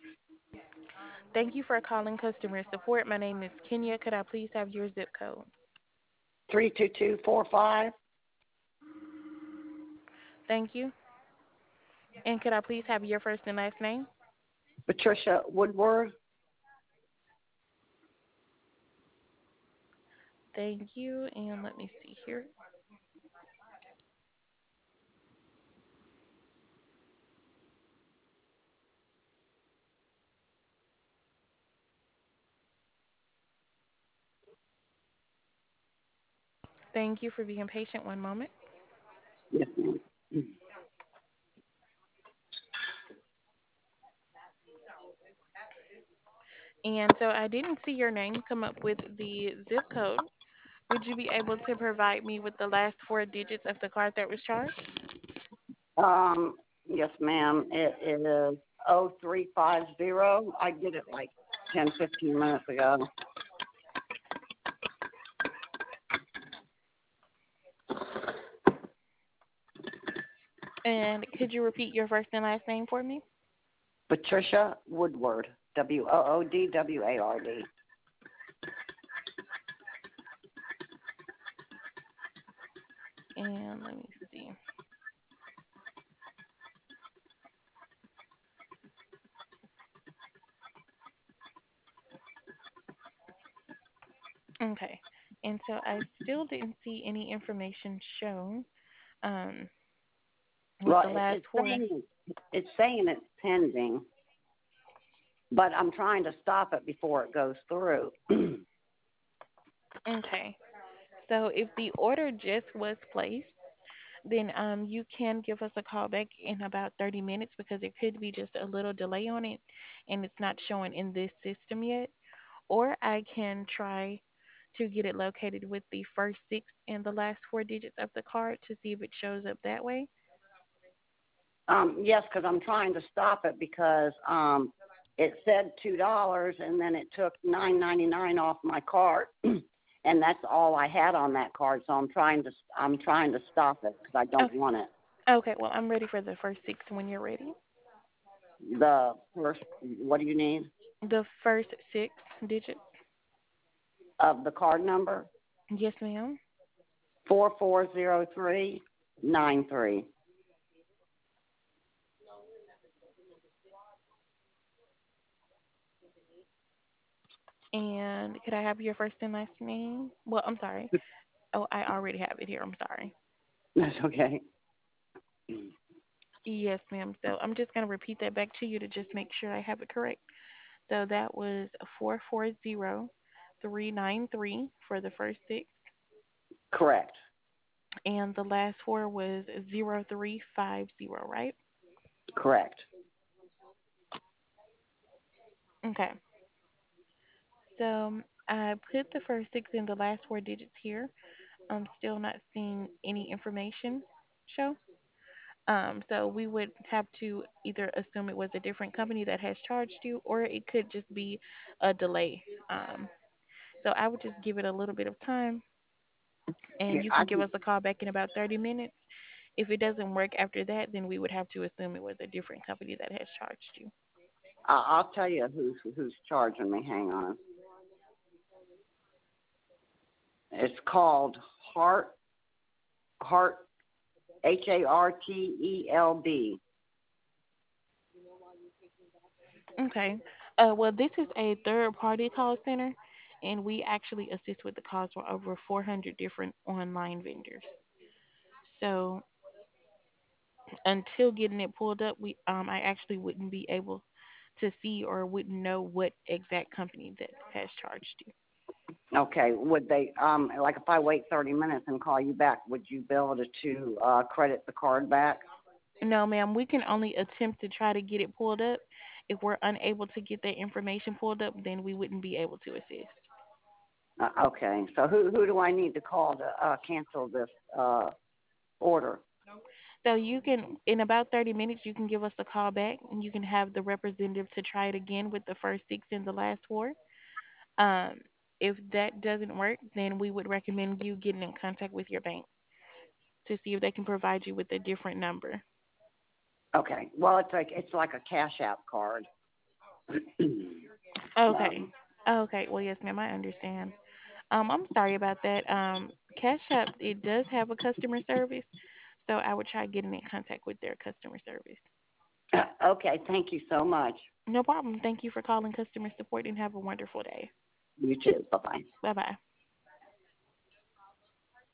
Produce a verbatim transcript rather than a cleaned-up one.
Thank you for calling customer support. My name is Kenya. Could I please have your zip code? three two two four five. Thank you. And could I please have your first and last name? Patricia Woodward. Thank you. And let me see here. Thank you for being patient. One moment. Yes, ma'am. And so I didn't see your name come up with the zip code. Would you be able to provide me with the last four digits of the card that was charged? Um, yes, ma'am. It is oh three five zero. I did it like ten, fifteen minutes ago. And could you repeat your first and last name for me? Patricia Woodward. W O O D W A R D. And let me see. Okay. And so I still didn't see any information shown um, with Well, the it, last it's four. saying it's saying it's pending, but I'm trying to stop it before it goes through. Okay. So if the order just was placed, then um, you can give us a call back in about thirty minutes because it could be just a little delay on it and it's not showing in this system yet. Or I can try to get it located with the first six and the last four digits of the card to see if it shows up that way. Um, yes, because I'm trying to stop it because um, it said two dollars and then it took nine ninety nine off my card, and that's all I had on that card. So I'm trying to I'm trying to stop it because I don't Okay. want it. Okay, well, I'm ready for the first six when you're ready. The first, what do you need The first six digits. of the card number? Yes, ma'am. Four four zero three nine three. And could I have your first and last name? Well, I'm sorry. Oh, I already have it here. I'm sorry. That's okay. Yes, ma'am. So I'm just going to repeat that back to you to just make sure I have it correct. So that was four four zero three nine three for the first six, Correct. and the last four was zero three five zero, right? Correct. Okay. So um, I put the first six and the last four digits here. I'm still not seeing any information show. Um, so we would have to either assume it was a different company that has charged you, or it could just be a delay. Um, so I would just give it a little bit of time, Yeah, and you I can give can, us a call back in about thirty minutes. If it doesn't work after that, then we would have to assume it was a different company that has charged you. I- I'll tell you who's who's charging me. Hang on. It's called Heart Heart H A R T E L B. Okay. Uh, well, this is a third-party call center, and we actually assist with the calls for over four hundred different online vendors. So until getting it pulled up, we um I actually wouldn't be able to see or wouldn't know what exact company that has charged you. Okay. Would they um like if I wait thirty minutes and call you back, would you be able to, to uh, credit the card back? No, ma'am, we can only attempt to try to get it pulled up. If we're unable to get that information pulled up, then we wouldn't be able to assist. Uh, okay. So who who do I need to call to uh, cancel this uh, order? So you can, in about thirty minutes, you can give us a call back and you can have the representative to try it again with the first six and the last four. Um, if that doesn't work, then we would recommend you getting in contact with your bank to see if they can provide you with a different number. Okay. Well, it's like it's like a cash app card. Okay. um, Okay. Well, yes, ma'am. I understand. Um, I'm sorry about that. Um, Cash App, it does have a customer service, so I would try getting in contact with their customer service. okay, thank you so much. No problem. Thank you for calling customer support and have a wonderful day. You too. Bye bye. Bye bye.